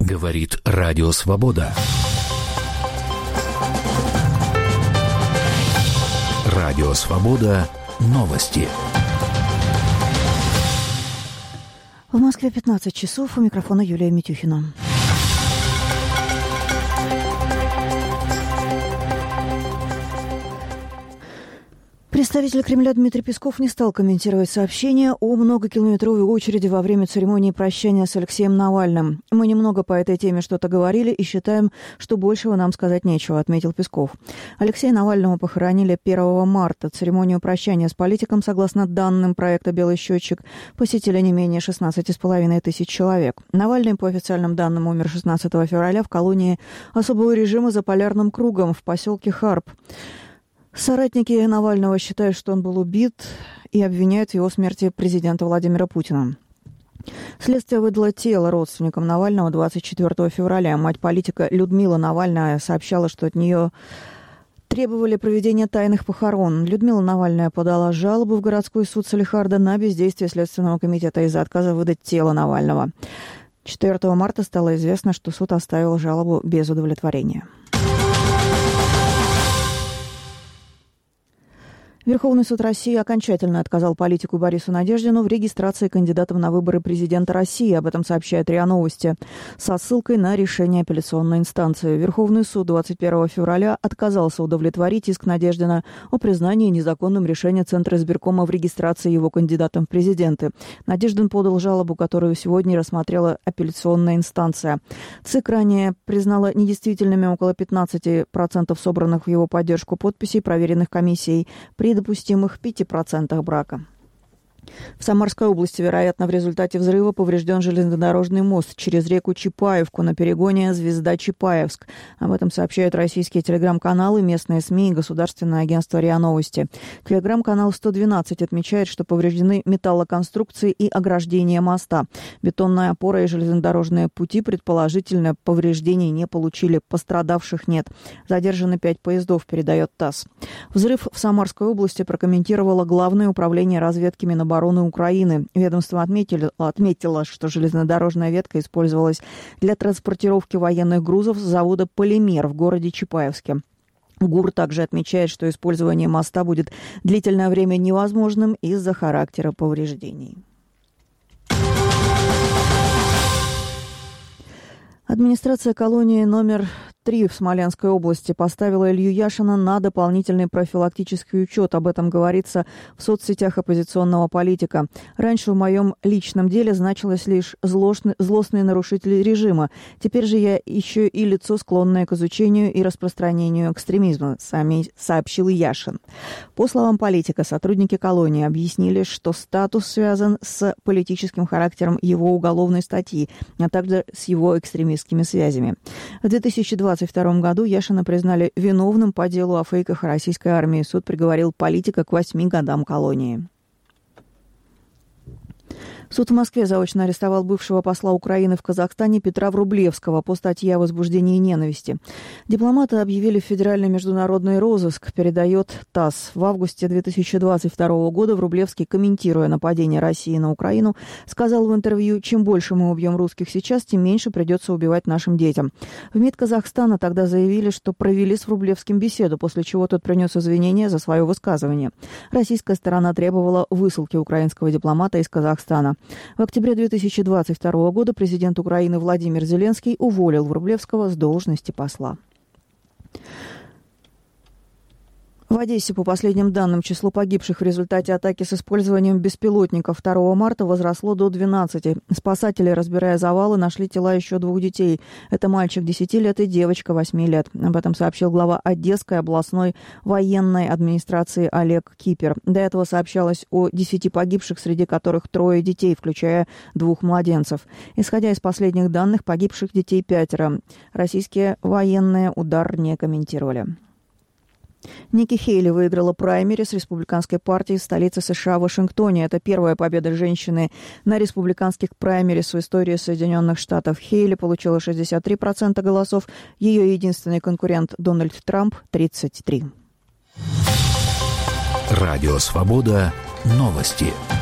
Говорит Радио Свобода. Радио Свобода. Новости. В Москве 15 часов. У микрофона Юлия Митюхина. Представитель Кремля Дмитрий Песков не стал комментировать сообщение о многокилометровой очереди во время церемонии прощания с Алексеем Навальным. «Мы немного по этой теме что-то говорили и считаем, что большего нам сказать нечего», — отметил Песков. Алексея Навального похоронили 1 марта. Церемонию прощания с политиком, согласно данным проекта «Белый счетчик», посетили не менее 16,5 тысяч человек. Навальный, по официальным данным, умер 16 февраля в колонии особого режима за Полярным кругом в поселке Харп. Соратники Навального считают, что он был убит, и обвиняют в его смерти президента Владимира Путина. Следствие выдало тело родственникам Навального 24 февраля. Мать политика Людмила Навальная сообщала, что от нее требовали проведения тайных похорон. Людмила Навальная подала жалобу в городской суд Салехарда на бездействие Следственного комитета из-за отказа выдать тело Навального. 4 марта стало известно, что суд оставил жалобу без удовлетворения. Верховный суд России окончательно отказал политику Борису Надеждину в регистрации кандидатов на выборы президента России. Об этом сообщает РИА Новости со ссылкой на решение апелляционной инстанции. Верховный суд 21 февраля отказался удовлетворить иск Надеждина о признании незаконным решения Центра избиркома в регистрации его кандидатом в президенты. Надеждин подал жалобу, которую сегодня рассмотрела апелляционная инстанция. ЦИК ранее признала недействительными около 15% собранных в его поддержку подписей, проверенных комиссией при допустимых 5% брака. В Самарской области, вероятно, в результате взрыва поврежден железнодорожный мост через реку Чапаевку на перегоне Звезда-Чапаевск. Об этом сообщают российские телеграм-каналы, местные СМИ и государственное агентство РИА Новости. Телеграм-канал 112 отмечает, что повреждены металлоконструкции и ограждения моста. Бетонная опора и железнодорожные пути предположительно повреждений не получили, пострадавших нет. Задержаны 5 поездов, передает ТАСС. Взрыв в Самарской области прокомментировало Главное управление разведки Минобороны Украины. Ведомство отметило, что железнодорожная ветка использовалась для транспортировки военных грузов с завода «Полимер» в городе Чапаевске. ГУР также отмечает, что использование моста будет длительное время невозможным из-за характера повреждений. Администрация колонии номер 3 в Смоленской области поставила Илью Яшина на дополнительный профилактический учет. Об этом говорится в соцсетях оппозиционного политика. Раньше в моем личном деле значилось лишь злостный нарушитель режима. Теперь же я еще и лицо, склонное к изучению и распространению экстремизма, сообщил Яшин. По словам политика, сотрудники колонии объяснили, что статус связан с политическим характером его уголовной статьи, а также с его экстремистскими связями. В 2022 году Яшина признали виновным по делу о фейках российской армии. Суд приговорил политика к 8 годам колонии. Суд в Москве заочно арестовал бывшего посла Украины в Казахстане Петра Врублевского по статье о возбуждении ненависти. Дипломаты объявили в федеральный международный розыск, передает ТАСС. В августе 2022 года Врублевский, комментируя нападение России на Украину, сказал в интервью: «Чем больше мы убьем русских сейчас, тем меньше придется убивать нашим детям». В МИД Казахстана тогда заявили, что провели с Врублевским беседу, после чего тот принес извинения за свое высказывание. Российская сторона требовала высылки украинского дипломата из Казахстана. В октябре 2022 года президент Украины Владимир Зеленский уволил Врублевского с должности посла. В Одессе, по последним данным, число погибших в результате атаки с использованием беспилотников 2 марта возросло до 12. Спасатели, разбирая завалы, нашли тела еще 2 детей. Это мальчик 10 лет и девочка 8 лет. Об этом сообщил глава Одесской областной военной администрации Олег Кипер. До этого сообщалось о 10 погибших, среди которых 3 детей, включая 2 младенцев. Исходя из последних данных, погибших детей 5. Российские военные удар не комментировали. Ники Хейли выиграла праймериз республиканской партии в столице США Вашингтоне. Это первая победа женщины на республиканских праймериз в истории Соединенных Штатов. Хейли получила 63% голосов. Ее единственный конкурент Дональд Трамп – 33%. Радио «Свобода». Новости.